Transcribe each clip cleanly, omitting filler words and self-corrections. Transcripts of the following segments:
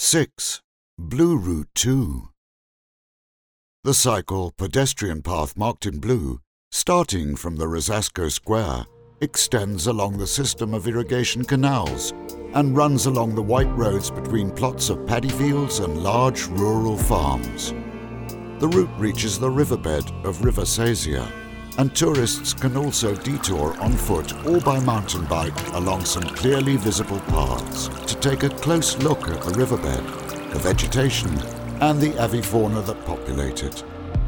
6. Blue Route 2. The cycle pedestrian path marked in blue, starting from the Rosasco Square, extends along the system of irrigation canals and runs along the white roads between plots of paddy fields and large rural farms. The route reaches the riverbed of River Sesia, and tourists can also detour on foot or by mountain bike along some clearly visible paths to take a close look at the riverbed, the vegetation, and the avifauna that populate it.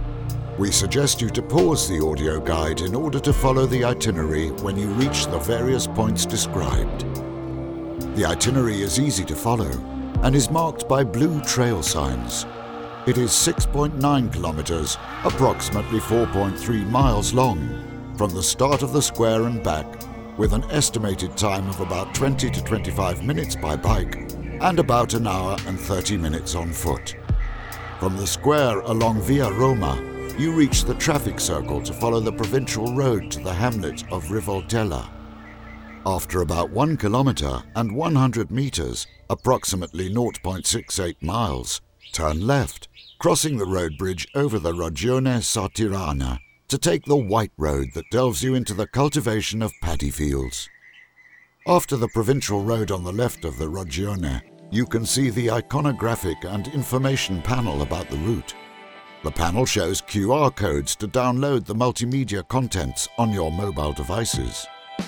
We suggest you to pause the audio guide in order to follow the itinerary when you reach the various points described. The itinerary is easy to follow and is marked by blue trail signs. It is 6.9 kilometers, approximately 4.3 miles long, from the start of the square and back, with an estimated time of about 20 to 25 minutes by bike and about an hour and 30 minutes on foot. From the square along Via Roma, you reach the traffic circle to follow the provincial road to the hamlet of Rivoltella. After about 1 kilometer and 100 meters, approximately 0.68 miles, turn left, crossing the road bridge over the Regione Sartirana to take the white road that delves you into the cultivation of paddy fields. After the provincial road on the left of the Regione, you can see the iconographic and information panel about the route. The panel shows QR codes to download the multimedia contents on your mobile devices.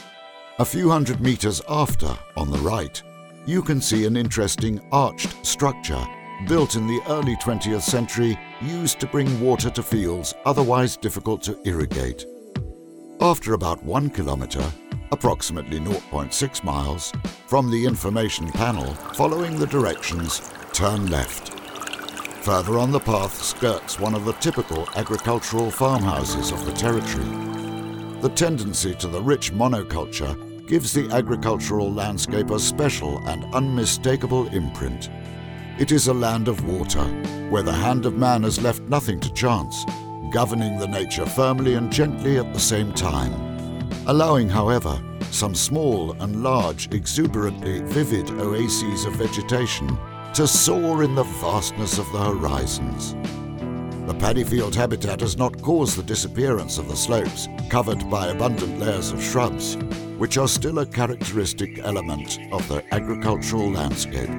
A few hundred meters after, on the right, you can see an interesting arched structure built in the early 20th century, used to bring water to fields otherwise difficult to irrigate. After about 1 kilometer, approximately 0.6 miles, from the information panel, following the directions, turn left. Further on, the path skirts one of the typical agricultural farmhouses of the territory. The tendency to the rich monoculture gives the agricultural landscape a special and unmistakable imprint. It is a land of water, where the hand of man has left nothing to chance, governing the nature firmly and gently at the same time, allowing, however, some small and large, exuberantly vivid oases of vegetation to soar in the vastness of the horizons. The paddy field habitat has not caused the disappearance of the slopes, covered by abundant layers of shrubs, which are still a characteristic element of the agricultural landscape.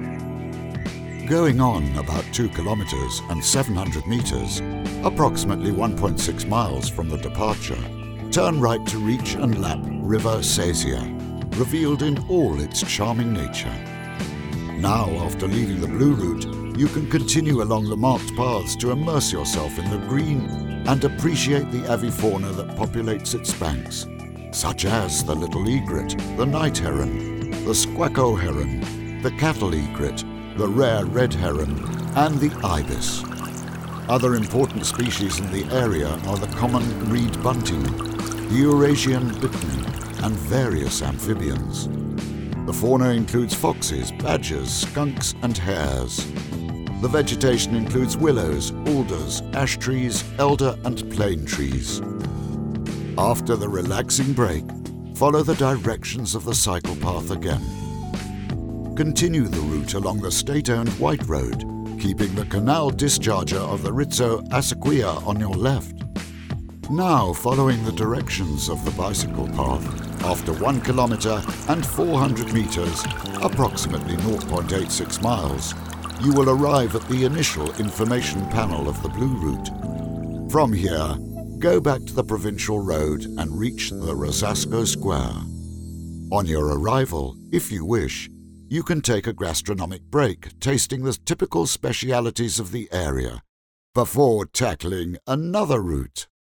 Going on about 2 kilometers and 700 meters, approximately 1.6 miles from the departure, turn right to reach and lap River Sesia, revealed in all its charming nature. Now, after leaving the blue route, you can continue along the marked paths to immerse yourself in the green and appreciate the avifauna that populates its banks, such as the little egret, the night heron, the squacco heron, the cattle egret, the rare red heron, and the ibis. Other important species in the area are the common reed bunting, the Eurasian bittern, and various amphibians. The fauna includes foxes, badgers, skunks, and hares. The vegetation includes willows, alders, ash trees, elder, and plane trees. After the relaxing break, follow the directions of the cycle path again. Continue the route along the state-owned White Road, keeping the canal discharger of the Rizzo Acequia on your left. Now, following the directions of the bicycle path, after 1 kilometer and 400 meters, approximately 0.86 miles, you will arrive at the initial information panel of the blue route. From here, go back to the provincial road and reach the Rosasco Square. On your arrival, if you wish, you can take a gastronomic break, tasting the typical specialities of the area, before tackling another route.